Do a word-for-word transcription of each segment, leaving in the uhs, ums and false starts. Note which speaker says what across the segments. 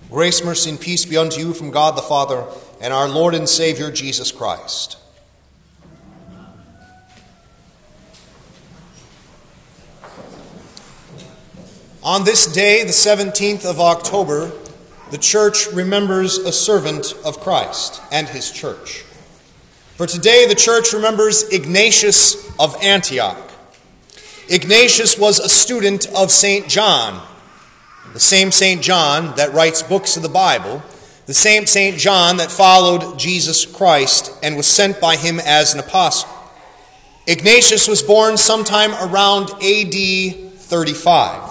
Speaker 1: Grace, mercy, and peace be unto you from God the Father and our Lord and Savior Jesus Christ. On this day, the seventeenth of October, the church remembers a servant of Christ and his church. For today, the church remembers Ignatius of Antioch. Ignatius was a student of Saint John, the same Saint John that writes books of the Bible, the same Saint John that followed Jesus Christ and was sent by him as an apostle. Ignatius was born sometime around A D thirty-five.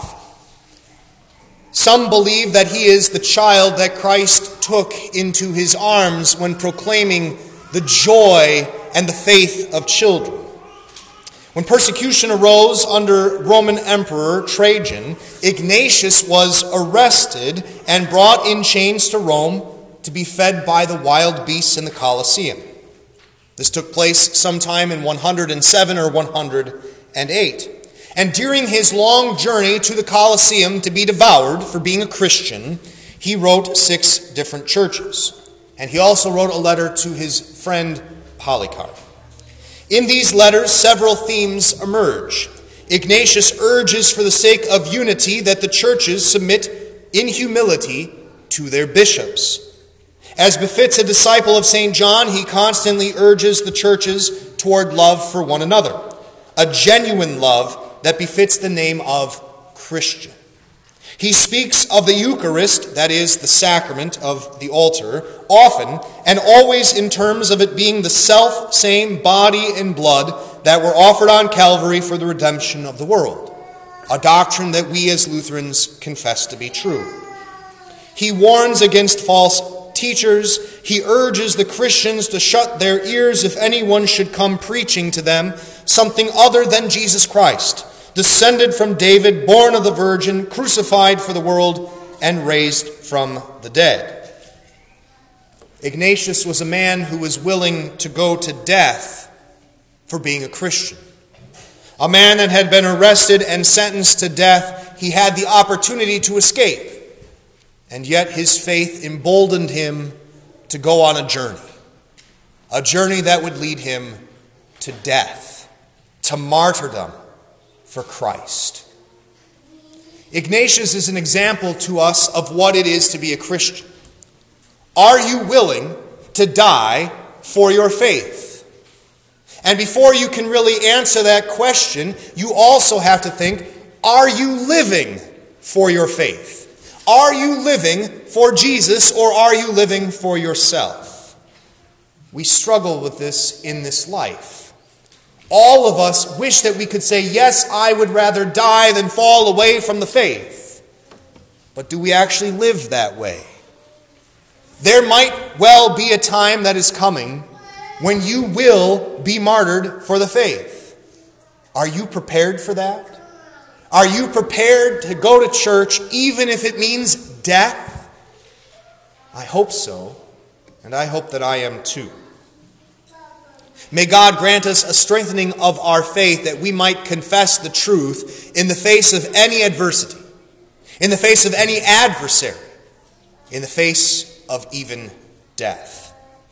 Speaker 1: Some believe that he is the child that Christ took into his arms when proclaiming the joy and the faith of children. When persecution arose under Roman Emperor Trajan, Ignatius was arrested and brought in chains to Rome to be fed by the wild beasts in the Colosseum. This took place sometime in one hundred seven or one hundred eight. And during his long journey to the Colosseum to be devoured for being a Christian, he wrote six different churches. And he also wrote a letter to his friend Polycarp. In these letters, several themes emerge. Ignatius urges for the sake of unity that the churches submit in humility to their bishops. As befits a disciple of Saint John, he constantly urges the churches toward love for one another, a genuine love that befits the name of Christian. He speaks of the Eucharist, that is, the sacrament of the altar, often and always in terms of it being the self-same body and blood that were offered on Calvary for the redemption of the world, a doctrine that we as Lutherans confess to be true. He warns against false teachers. He urges the Christians to shut their ears if anyone should come preaching to them something other than Jesus Christ, descended from David, born of the Virgin, crucified for the world, and raised from the dead. Ignatius was a man who was willing to go to death for being a Christian. A man that had been arrested and sentenced to death, he had the opportunity to escape. And yet his faith emboldened him to go on a journey. A journey that would lead him to death, to martyrdom, for Christ. Ignatius is an example to us of what it is to be a Christian. Are you willing to die for your faith? And before you can really answer that question, you also have to think, are you living for your faith? Are you living for Jesus, or are you living for yourself? We struggle with this in this life. All of us wish that we could say, yes, I would rather die than fall away from the faith. But do we actually live that way? There might well be a time that is coming when you will be martyred for the faith. Are you prepared for that? Are you prepared to go to church even if it means death? I hope so, and I hope that I am too. May God grant us a strengthening of our faith that we might confess the truth in the face of any adversity, in the face of any adversary, in the face of even death.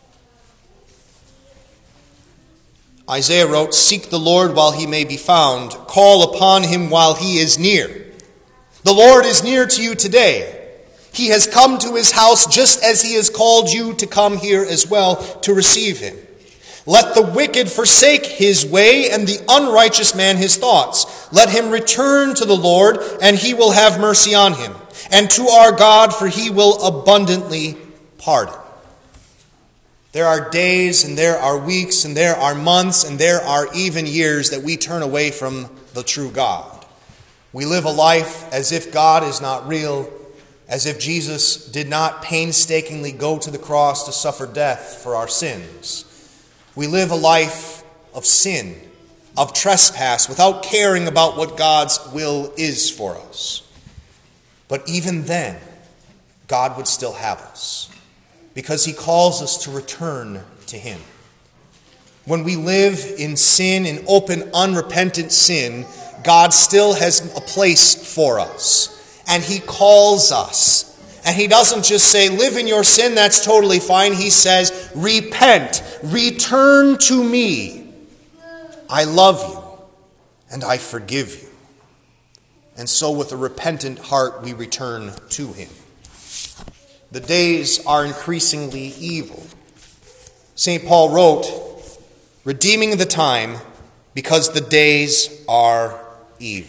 Speaker 1: Isaiah wrote, "Seek the Lord while he may be found. Call upon him while he is near." The Lord is near to you today. He has come to his house just as he has called you to come here as well to receive him. Let the wicked forsake his way, and the unrighteous man his thoughts. Let him return to the Lord, and he will have mercy on him, and to our God, for he will abundantly pardon. There are days, and there are weeks, and there are months, and there are even years that we turn away from the true God. We live a life as if God is not real, as if Jesus did not painstakingly go to the cross to suffer death for our sins. We live a life of sin, of trespass, without caring about what God's will is for us. But even then, God would still have us, because he calls us to return to him. When we live in sin, in open, unrepentant sin, God still has a place for us, and he calls us. And he doesn't just say, live in your sin, that's totally fine. He says, repent, return to me. I love you, and I forgive you. And so with a repentant heart, we return to him. The days are increasingly evil. Saint Paul wrote, redeeming the time because the days are evil.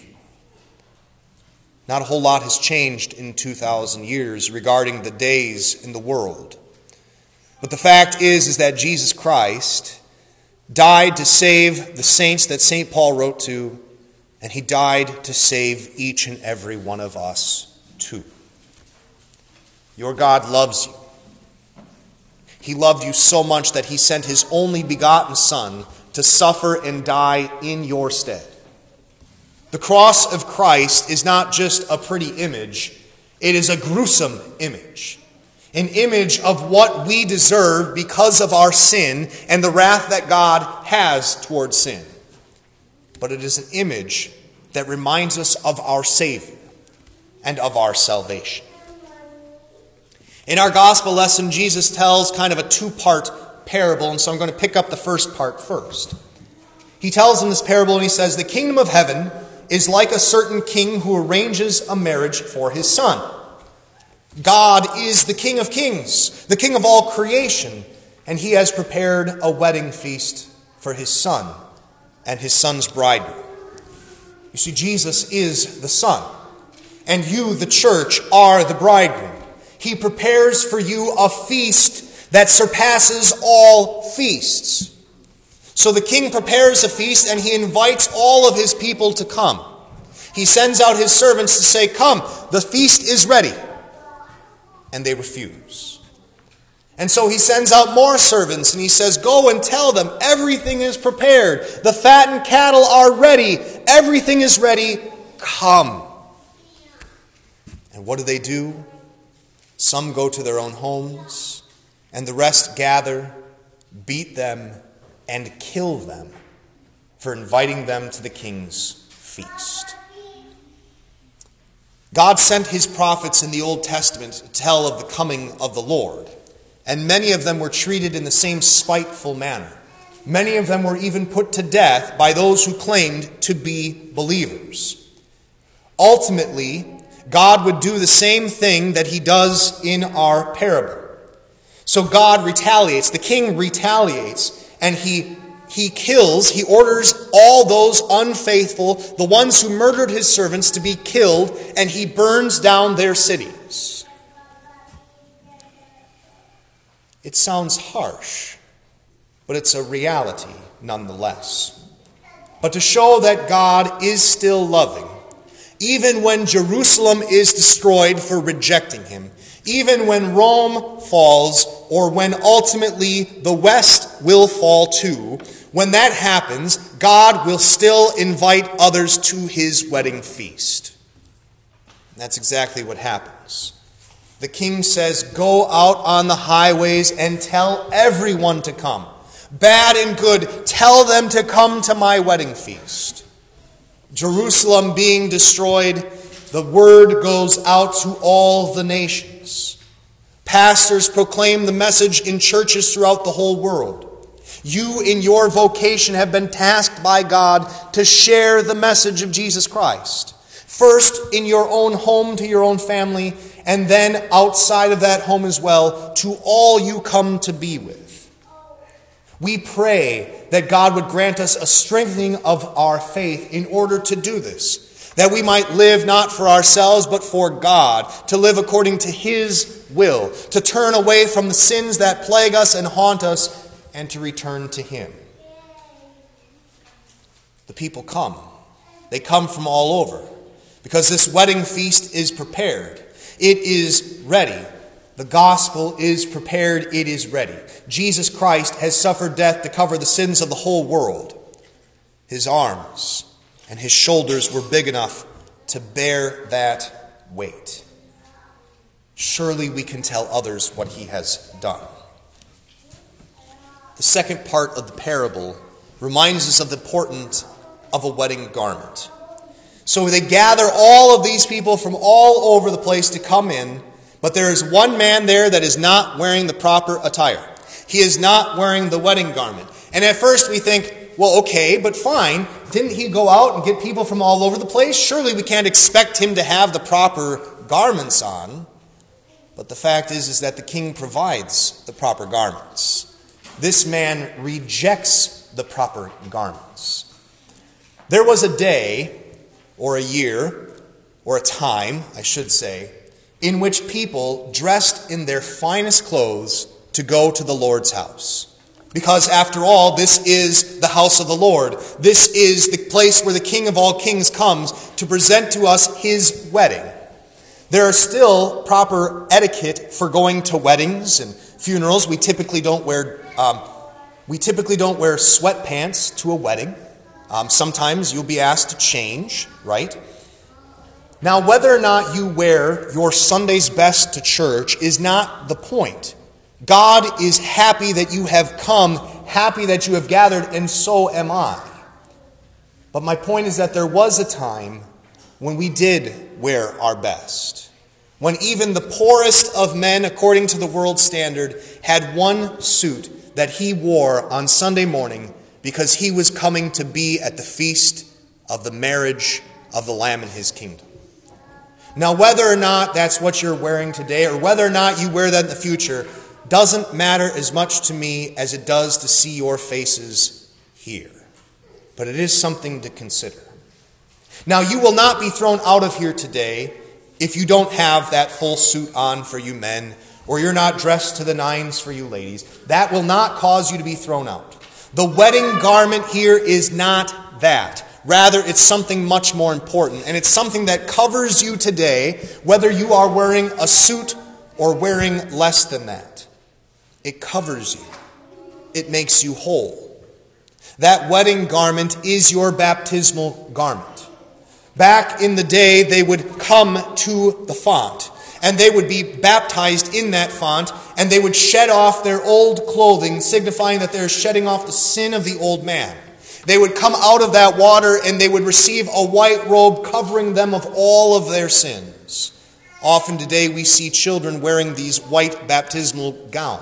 Speaker 1: Not a whole lot has changed in two thousand years regarding the days in the world. But the fact is, is that Jesus Christ died to save the saints that Saint Paul wrote to, and he died to save each and every one of us too. Your God loves you. He loved you so much that he sent his only begotten Son to suffer and die in your stead. The cross of Christ is not just a pretty image, it is a gruesome image. An image of what we deserve because of our sin and the wrath that God has towards sin. But it is an image that reminds us of our Savior and of our salvation. In our gospel lesson, Jesus tells kind of a two-part parable, and so I'm going to pick up the first part first. He tells in this parable, and he says, the kingdom of heaven is like a certain king who arranges a marriage for his son. God is the King of kings, the King of all creation, and he has prepared a wedding feast for his son and his son's bridegroom. You see, Jesus is the Son, and you, the church, are the bridegroom. He prepares for you a feast that surpasses all feasts. So the king prepares a feast and he invites all of his people to come. He sends out his servants to say, come, the feast is ready. And they refuse. And so he sends out more servants and he says, go and tell them everything is prepared. The fattened cattle are ready. Everything is ready. Come. And what do they do? Some go to their own homes, and the rest gather, beat them, and kill them for inviting them to the king's feast. God sent his prophets in the Old Testament to tell of the coming of the Lord, and many of them were treated in the same spiteful manner. Many of them were even put to death by those who claimed to be believers. Ultimately, God would do the same thing that he does in our parable. So God retaliates, the king retaliates, and he, he kills, he orders all those unfaithful, the ones who murdered his servants, to be killed, and he burns down their cities. It sounds harsh, but it's a reality nonetheless. But to show that God is still loving, even when Jerusalem is destroyed for rejecting him, even when Rome falls, or when ultimately the West will fall too, when that happens, God will still invite others to his wedding feast. And that's exactly what happens. The king says, go out on the highways and tell everyone to come. Bad and good, tell them to come to my wedding feast. Jerusalem being destroyed, the word goes out to all the nations. Pastors proclaim the message in churches throughout the whole world. You, in your vocation, have been tasked by God to share the message of Jesus Christ. First, in your own home to your own family, and then outside of that home as well, to all you come to be with. We pray that God would grant us a strengthening of our faith in order to do this, that we might live not for ourselves but for God, to live according to his will, to turn away from the sins that plague us and haunt us, and to return to him. The people come. They come from all over, because this wedding feast is prepared. It is ready. The gospel is prepared, it is ready. Jesus Christ has suffered death to cover the sins of the whole world. His arms and his shoulders were big enough to bear that weight. Surely we can tell others what he has done. The second part of the parable reminds us of the importance of a wedding garment. So they gather all of these people from all over the place to come in, But there is one man there that is not wearing the proper attire. He is not wearing the wedding garment. And at first we think, well, okay, but fine. Didn't he go out and get people from all over the place? Surely we can't expect him to have the proper garments on. But the fact is, is that the king provides the proper garments. This man rejects the proper garments. There was a day, or a year, or a time, I should say, in which people dressed in their finest clothes to go to the Lord's house. Because after all, this is the house of the Lord. This is the place where the King of all kings comes to present to us his wedding. There are still proper etiquette for going to weddings and funerals. We typically don't wear um, we typically don't wear sweatpants to a wedding. Um, sometimes you'll be asked to change, right? Now, whether or not you wear your Sunday's best to church is not the point. God is happy that you have come, happy that you have gathered, and so am I. But my point is that there was a time when we did wear our best. When even the poorest of men, according to the world standard, had one suit that he wore on Sunday morning because he was coming to be at the feast of the marriage of the Lamb in his kingdom. Now, whether or not that's what you're wearing today, or whether or not you wear that in the future, doesn't matter as much to me as it does to see your faces here. But it is something to consider. Now, you will not be thrown out of here today if you don't have that full suit on for you men, or you're not dressed to the nines for you ladies. That will not cause you to be thrown out. The wedding garment here is not that. Rather, it's something much more important, and it's something that covers you today, whether you are wearing a suit or wearing less than that. It covers you. It makes you whole. That wedding garment is your baptismal garment. Back in the day, they would come to the font, and they would be baptized in that font, and they would shed off their old clothing, signifying that they're shedding off the sin of the old man. They would come out of that water, and they would receive a white robe covering them of all of their sins. Often today we see children wearing these white baptismal gowns.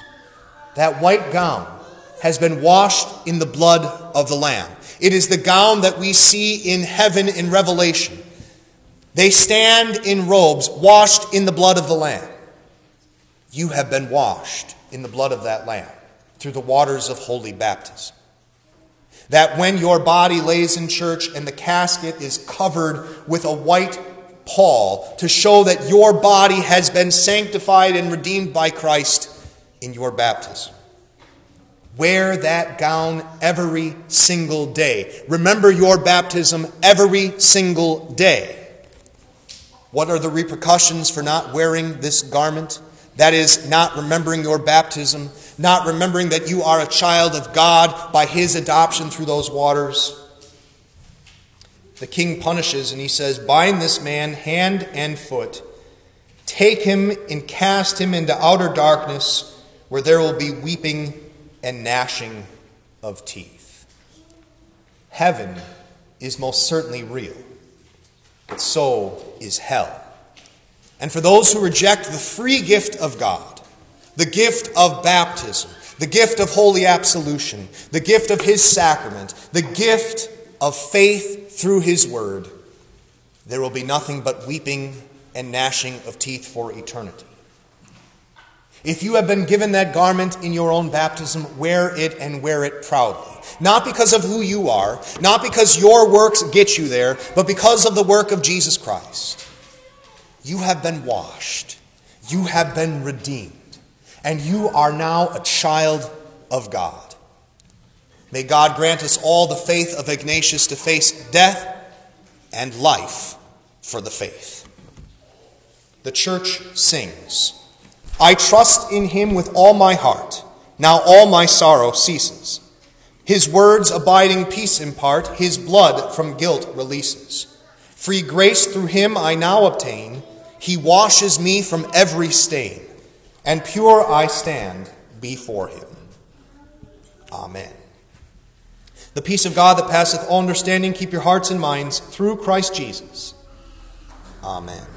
Speaker 1: That white gown has been washed in the blood of the Lamb. It is the gown that we see in heaven in Revelation. They stand in robes washed in the blood of the Lamb. You have been washed in the blood of that Lamb through the waters of holy baptism. That when your body lays in church and the casket is covered with a white pall to show that your body has been sanctified and redeemed by Christ in your baptism. Wear that gown every single day. Remember your baptism every single day. What are the repercussions for not wearing this garment? That is, not remembering your baptism, not remembering that you are a child of God by his adoption through those waters. The king punishes, and he says, bind this man hand and foot, take him and cast him into outer darkness, where there will be weeping and gnashing of teeth. Heaven is most certainly real, but so is hell. And for those who reject the free gift of God, the gift of baptism, the gift of holy absolution, the gift of his sacrament, the gift of faith through his word, there will be nothing but weeping and gnashing of teeth for eternity. If you have been given that garment in your own baptism, wear it and wear it proudly. Not because of who you are, not because your works get you there, but because of the work of Jesus Christ. You have been washed, you have been redeemed, and you are now a child of God. May God grant us all the faith of Ignatius to face death and life for the faith. The church sings, I trust in him with all my heart, now all my sorrow ceases. His words abiding peace impart, his blood from guilt releases. Free grace through him I now obtain, he washes me from every stain, and pure I stand before him. Amen. The peace of God that passeth all understanding, keep your hearts and minds through Christ Jesus. Amen.